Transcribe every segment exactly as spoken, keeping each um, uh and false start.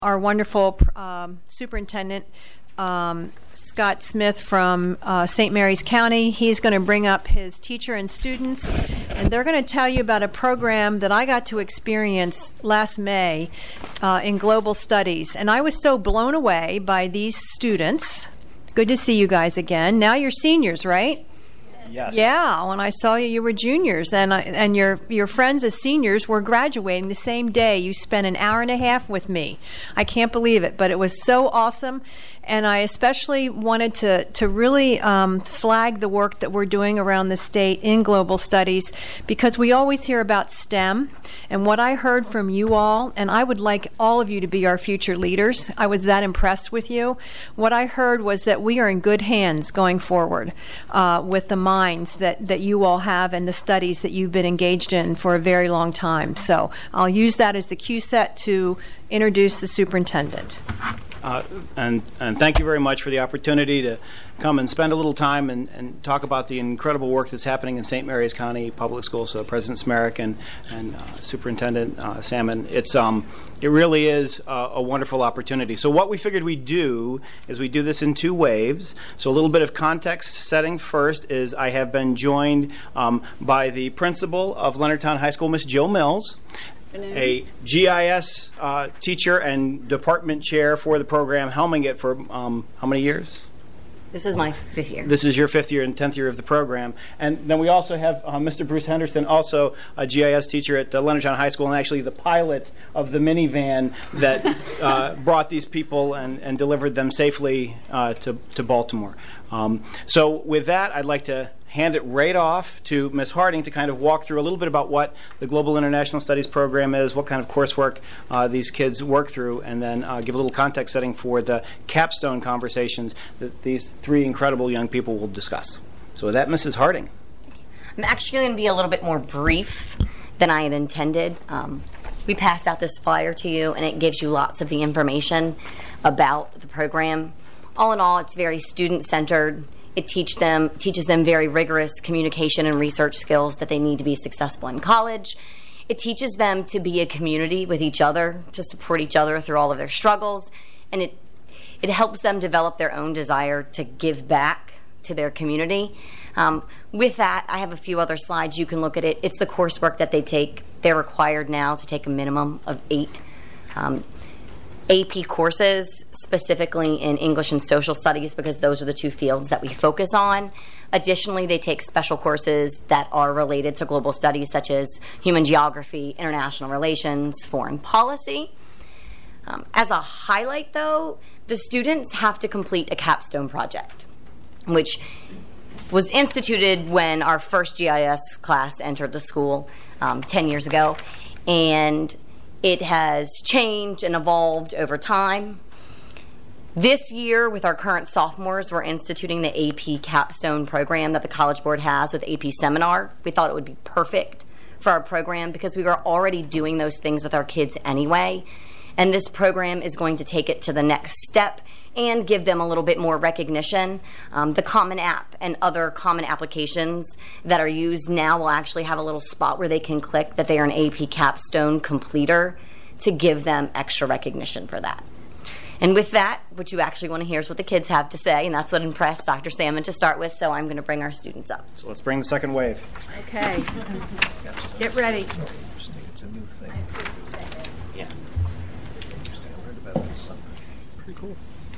our wonderful um, superintendent, um, Scott Smith from uh, Saint Mary's County. He's going to bring up his teacher and students, and they're going to tell you about a program that I got to experience last May uh, in global studies. And I was so blown away by these students. Good to see you guys again. Now you're seniors, right? Yes. Yeah, when I saw you, you were juniors, and I, and your your friends as seniors were graduating the same day. You spent an hour and a half with me. I can't believe it, but it was so awesome. And I especially wanted to, to really um, flag the work that we're doing around the state in global studies, because we always hear about STEM. And what I heard from you all, and I would like all of you to be our future leaders. I was that impressed with you. What I heard was that we are in good hands going forward uh, with the minds that, that you all have and the studies that you've been engaged in for a very long time. So I'll use that as the cue set to introduce the superintendent. Uh, and, and thank you very much for the opportunity to come and spend a little time and, and talk about the incredible work that's happening in Saint Mary's County Public Schools. So President Smerek and, and uh, Superintendent uh, Salmon, it's, um, it really is uh, a wonderful opportunity. So what we figured we'd do is we do this in two waves. So a little bit of context setting first is I have been joined um, by the principal of Leonardtown High School, Miss Jill Mills, a G I S uh, teacher and department chair for the program, helming it for um, how many years? This is my fifth year. This is your fifth year and tenth year of the program. And then we also have uh, Mister Bruce Henderson, also a G I S teacher at the Leonardtown High School, and actually the pilot of the minivan that uh, brought these people and, and delivered them safely uh, to, to Baltimore. Um, so with that, I'd like to hand it right off to Miz Harding to kind of walk through a little bit about what the Global International Studies program is, what kind of coursework uh, these kids work through, and then uh, give a little context setting for the capstone conversations that these three incredible young people will discuss. So with that, Missus Harding. I'm actually going to be a little bit more brief than I had intended. Um, we passed out this flyer to you, and it gives you lots of the information about the program. All in all, it's very student-centered. It teach them, teaches them very rigorous communication and research skills that they need to be successful in college. It teaches them to be a community with each other, to support each other through all of their struggles, and it it helps them develop their own desire to give back to their community. Um, with that, I have a few other slides. You can look at it. It's the coursework that they take. They're required now to take a minimum of eight um, A P courses, specifically in English and social studies, because those are the two fields that we focus on. Additionally, they take special courses that are related to global studies, such as human geography, international relations, foreign policy. Um, as a highlight, though, the students have to complete a capstone project, which was instituted when our first G I S class entered the school um, ten years ago. And it has changed and evolved over time. This year, with our current sophomores, we're instituting the A P Capstone program that the College Board has with A P Seminar. We thought it would be perfect for our program because we were already doing those things with our kids anyway. And this program is going to take it to the next step and give them a little bit more recognition. Um, the Common App and other common applications that are used now will actually have a little spot where they can click that they are an A P Capstone completer to give them extra recognition for that. And with that, what you actually want to hear is what the kids have to say, and that's what impressed Doctor Salmon to start with, so I'm going to bring our students up. So let's bring the second wave. Okay. Get ready. It's a new thing. Yeah. Interesting. I learned about it this summer. Pretty cool.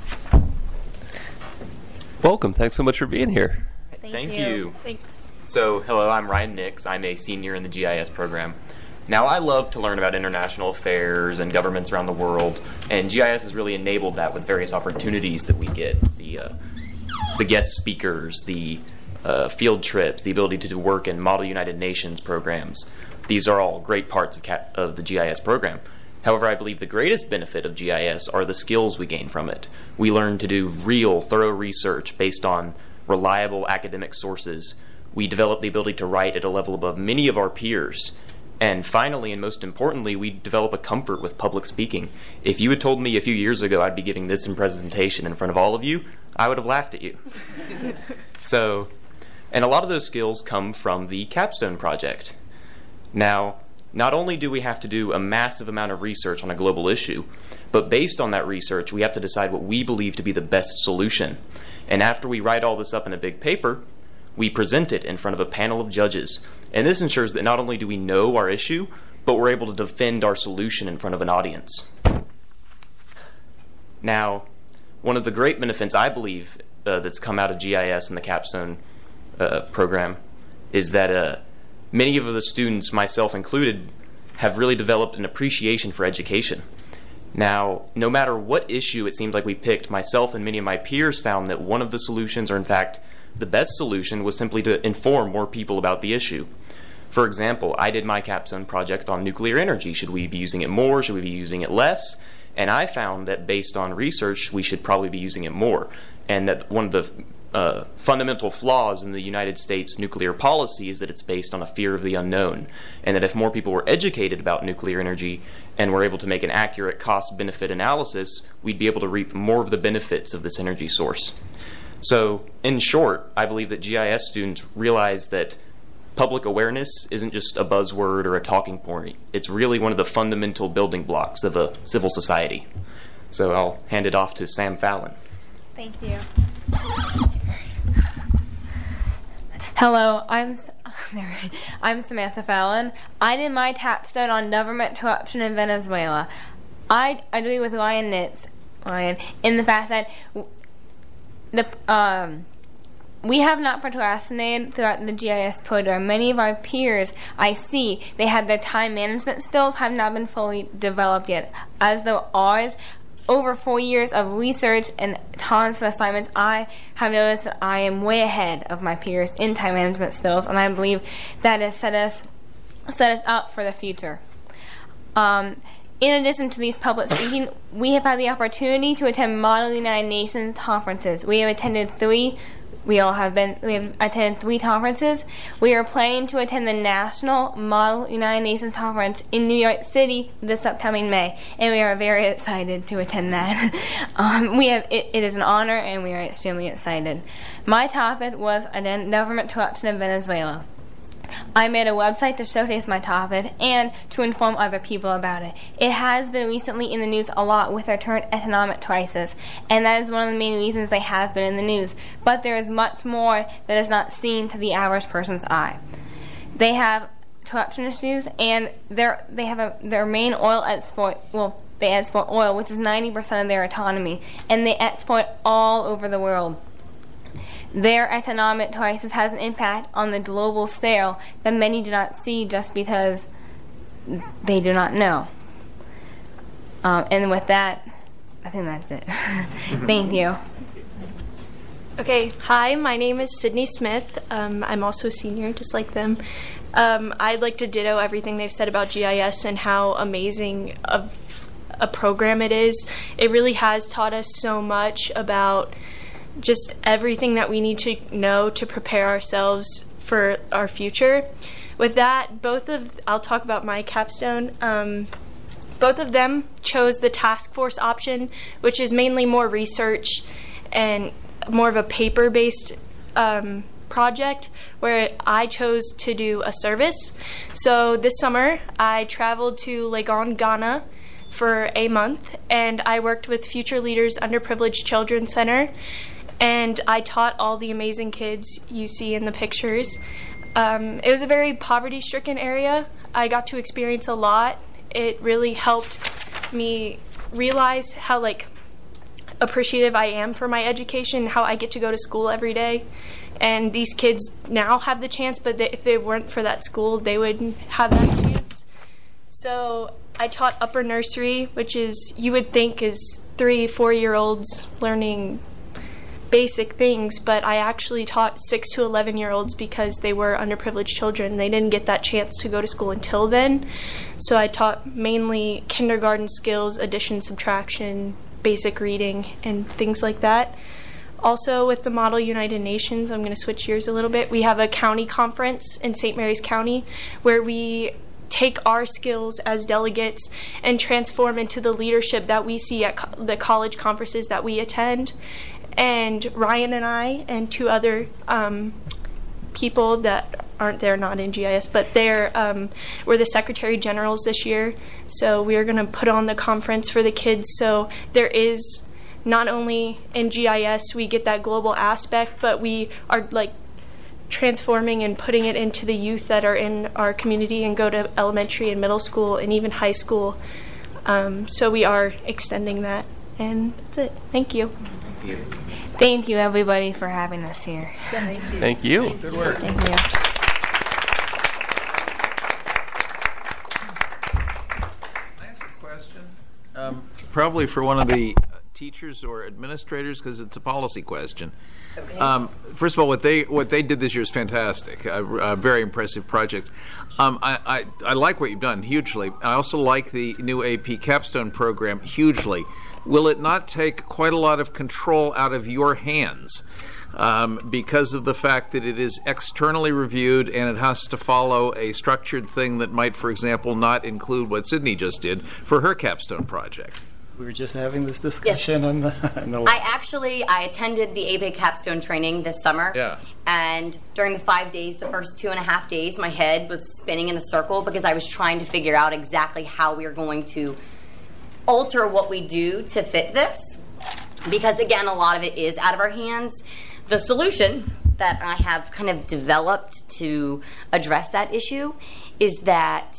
Welcome. Thanks so much for being here. Thank, Thank you. you. Thanks. So, hello, I'm Ryan Nix. I'm a senior in the G I S program. Now, I love to learn about international affairs and governments around the world, and G I S has really enabled that with various opportunities that we get. The, uh, the guest speakers, the uh, field trips, the ability to do work in Model United Nations programs. These are all great parts of, ca- of the G I S program. However, I believe the greatest benefit of G I S are the skills we gain from it. We learn to do real, thorough research based on reliable academic sources. We develop the ability to write at a level above many of our peers. And finally, and most importantly, we develop a comfort with public speaking. If you had told me a few years ago I'd be giving this in presentation in front of all of you, I would have laughed at you. So, and a lot of those skills come from the Capstone Project. Now, not only do we have to do a massive amount of research on a global issue, but based on that research, we have to decide what we believe to be the best solution. And after we write all this up in a big paper, we present it in front of a panel of judges. And this ensures that not only do we know our issue, but we're able to defend our solution in front of an audience. Now, one of the great benefits I believe uh, that's come out of G I S and the Capstone uh, program is that uh, many of the students, myself included, have really developed an appreciation for education. Now, no matter what issue it seemed like we picked, myself and many of my peers found that one of the solutions, or in fact, the best solution, was simply to inform more people about the issue. For example, I did my capstone project on nuclear energy. Should we be using it more? Should we be using it less? And I found that based on research, we should probably be using it more. And that one of the uh, fundamental flaws in the United States nuclear policy is that it's based on a fear of the unknown. And that if more people were educated about nuclear energy and were able to make an accurate cost-benefit analysis, we'd be able to reap more of the benefits of this energy source. So, in short, I believe that G I S students realize that public awareness isn't just a buzzword or a talking point. It's really one of the fundamental building blocks of a civil society. So I'll hand it off to Sam Fallon. Thank you. Hello, I'm I'm Samantha Fallon. I did my capstone on government corruption in Venezuela. I agree with Ryan Nitz, Ryan, in the fact that the um. we have not procrastinated throughout the G I S program. Many of our peers, I see, they have their time management skills have not been fully developed yet. As though ours, over four years of research and tons of assignments, I have noticed that I am way ahead of my peers in time management skills, and I believe that has set us set us up for the future. Um, in addition to these public speaking, we have had the opportunity to attend Model United Nations conferences. We have attended three We all have been, we have attended three conferences. We are planning to attend the National Model United Nations Conference in New York City this upcoming May, and we are very excited to attend that. um, we have, it, it is an honor, and we are extremely excited. My topic was government corruption in Venezuela. I made a website to showcase my topic and to inform other people about it. It has been recently in the news a lot with our current economic crisis, and that is one of the main reasons they have been in the news. But there is much more that is not seen to the average person's eye. They have corruption issues, and they're, they have a, their main oil export, well, they export oil, which is ninety percent of their economy, and they export all over the world. Their economic crisis has an impact on the global scale that many do not see just because they do not know. Um, and with that, I think that's it. Thank you. Okay, hi, my name is Sydney Smith. Um, I'm also a senior, just like them. Um, I'd like to ditto everything they've said about G I S and how amazing of a program it is. It really has taught us so much about just everything that we need to know to prepare ourselves for our future. With that, both of, I'll talk about my capstone. Um, both of them chose the task force option, which is mainly more research and more of a paper-based um, project, where I chose to do a service. So this summer, I traveled to Legon, Ghana for a month, and I worked with Future Leaders Underprivileged Children Center, and I taught all the amazing kids you see in the pictures. Um, it was a very poverty-stricken area. I got to experience a lot. It really helped me realize how like appreciative I am for my education, how I get to go to school every day. And these kids now have the chance, but they, if they weren't for that school, they wouldn't have that chance. So I taught upper nursery, which is, you would think is three, four-year-olds learning basic things, but I actually taught six to eleven year olds because they were underprivileged children. They didn't get that chance to go to school until then. So I taught mainly kindergarten skills, addition, subtraction, basic reading, and things like that. Also with the Model United Nations, I'm going to switch gears a little bit. We have a county conference in Saint Mary's County where we take our skills as delegates and transform into the leadership that we see at co- the college conferences that we attend. And Ryan and I and two other um, people that aren't there, not in G I S, but they're um, we're the Secretary Generals this year, so we are going to put on the conference for the kids. So there is not only in G I S we get that global aspect, but we are like transforming and putting it into the youth that are in our community and go to elementary and middle school and even high school. Um, so we are extending that, and that's it. Thank you. Thank you. Thank you, everybody, for having us here. Thank you. Good work. Thank you. Can I ask a question? Um, probably for one of the uh, teachers or administrators, because it's a policy question. Okay. Um, first of all, what they what they did this year is fantastic. Uh, uh, very impressive project. Um, I, I I like what you've done hugely. I also like the new A P Capstone program hugely. Will it not take quite a lot of control out of your hands um, because of the fact that it is externally reviewed and it has to follow a structured thing that might, for example, not include what Sydney just did for her capstone project? We were just having this discussion Yes. in the, in the I actually, I attended the A B A Capstone training this summer. Yeah. And during the five days, the first two and a half days, my head was spinning in a circle because I was trying to figure out exactly how we were going to alter what we do to fit this. Because again, a lot of it is out of our hands. The solution that I have kind of developed to address that issue is that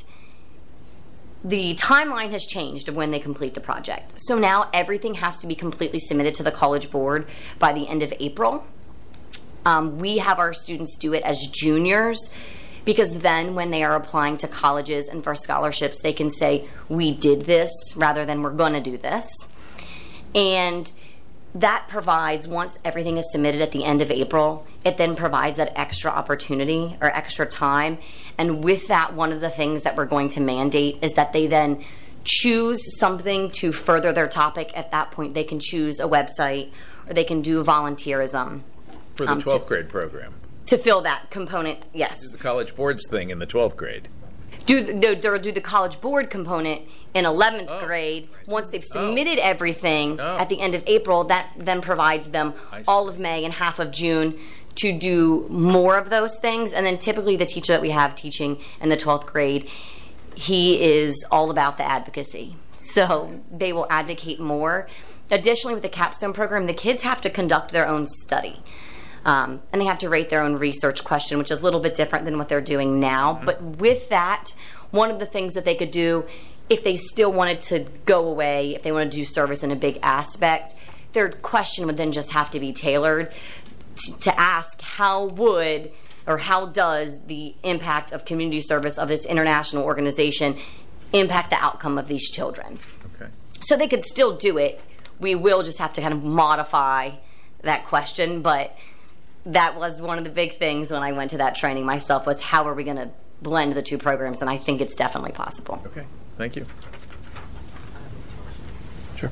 the timeline has changed of when they complete the project. So now everything has to be completely submitted to the College Board by the end of April. Um, we have our students do it as juniors, because then when they are applying to colleges and for scholarships, they can say, we did this, rather than we're going to do this. And that provides, once everything is submitted at the end of April, it then provides that extra opportunity or extra time. And with that, one of the things that we're going to mandate is that they then choose something to further their topic. At that point, they can choose a website or they can do volunteerism. For the um, twelfth to, grade program. To fill that component, yes. The College Board's thing in the twelfth grade. Do the, they'll do the College Board component in eleventh Oh. grade. Once they've submitted everything Oh. at the end of April, that then provides them I see. all of May and half of June to do more of those things. And then typically the teacher that we have teaching in the twelfth grade, he is all about the advocacy. So they will advocate more. Additionally, with the capstone program, the kids have to conduct their own study. Um, and they have to rate their own research question, which is a little bit different than what they're doing now. Mm-hmm. But with that, one of the things that they could do, if they still wanted to go away, if they wanted to do service in a big aspect, their question would then just have to be tailored t- to ask how would or how does the impact of community service of this international organization impact the outcome of these children. Okay. So they could still do it. We will just have to kind of modify that question, but that was one of the big things when I went to that training myself, was how are we going to blend the two programs, and I think it's definitely possible. Okay, thank you. Sure.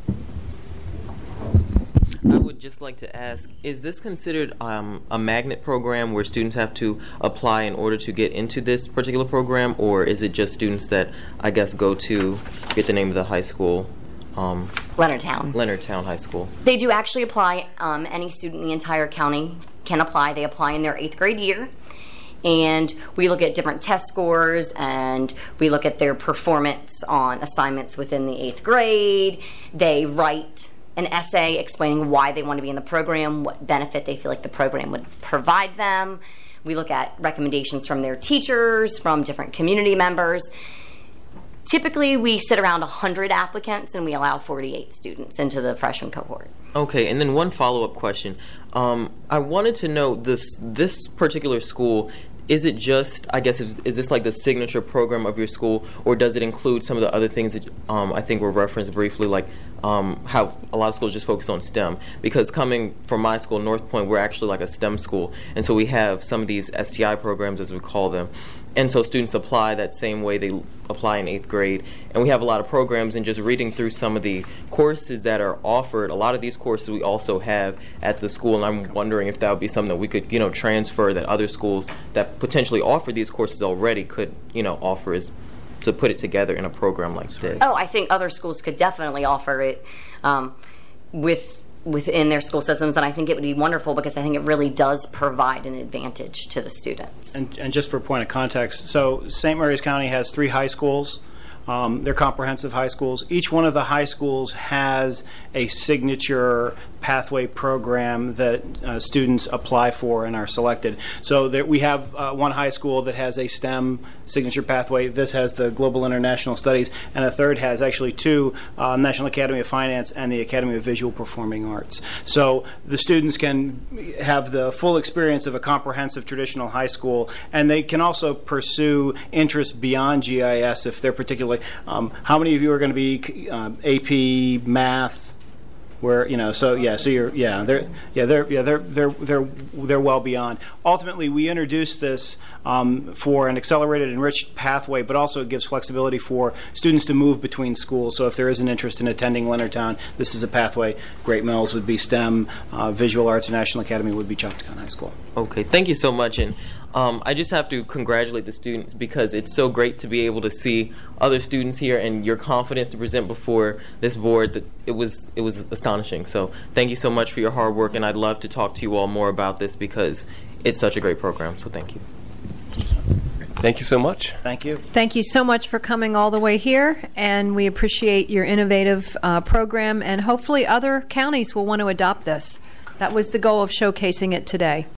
I would just like to ask, is this considered um, a magnet program where students have to apply in order to get into this particular program, or is it just students that, I guess, go to, get the name of the high school? Um, Leonardtown. Leonardtown High School. They do actually apply. Um, any student in the entire county can apply. They apply in their eighth grade year. And we look at different test scores, and we look at their performance on assignments within the eighth grade. They write an essay explaining why they want to be in the program, what benefit they feel like the program would provide them. We look at recommendations from their teachers, from different community members. Typically, we sit around one hundred applicants, and we allow forty-eight students into the freshman cohort. Okay, and then one follow-up question. Um, I wanted to know, this this particular school, is it just, I guess, is, is this like the signature program of your school, or does it include some of the other things that um, I think were referenced briefly, like um, how a lot of schools just focus on STEM? Because coming from my school, North Point, we're actually like a STEM school, and so we have some of these S T I programs, as we call them. And so students apply that same way they apply in eighth grade. And we have a lot of programs, and just reading through some of the courses that are offered, a lot of these courses we also have at the school, and I'm wondering if that would be something that we could, you know, transfer, that other schools that potentially offer these courses already could, you know, offer, is to put it together in a program like this. Oh, I think other schools could definitely offer it. Um, with within their school systems, and I think it would be wonderful because I think it really does provide an advantage to the students. And, and just for a point of context, so Saint Mary's County has three high schools. Um, they're comprehensive high schools. Each one of the high schools has a signature pathway program that uh, students apply for and are selected. So that we have uh, one high school that has a STEM signature pathway. This has the Global International Studies, and a third has actually two, uh, National Academy of Finance and the Academy of Visual Performing Arts. So the students can have the full experience of a comprehensive traditional high school, and they can also pursue interests beyond G I S if they're particularly. Um, how many of you are going to be uh, A P Math? Where you know, so yeah, so you're yeah, they're yeah, they're yeah, they're they're they're they're well beyond. Ultimately, we introduced this um, for an accelerated, enriched pathway, but also it gives flexibility for students to move between schools. So if there is an interest in attending Leonardtown, this is a pathway. Great Mills would be STEM, uh, Visual Arts, National Academy would be Choctaw High School. Okay, thank you so much. And um, I just have to congratulate the students because it's so great to be able to see other students here and your confidence to present before this board. That it was it was astonishing. So thank you so much for your hard work, and I'd love to talk to you all more about this because it's such a great program. So thank you. Thank you so much. Thank you. Thank you so much for coming all the way here, and we appreciate your innovative uh, program, and hopefully other counties will want to adopt this. That was the goal of showcasing it today.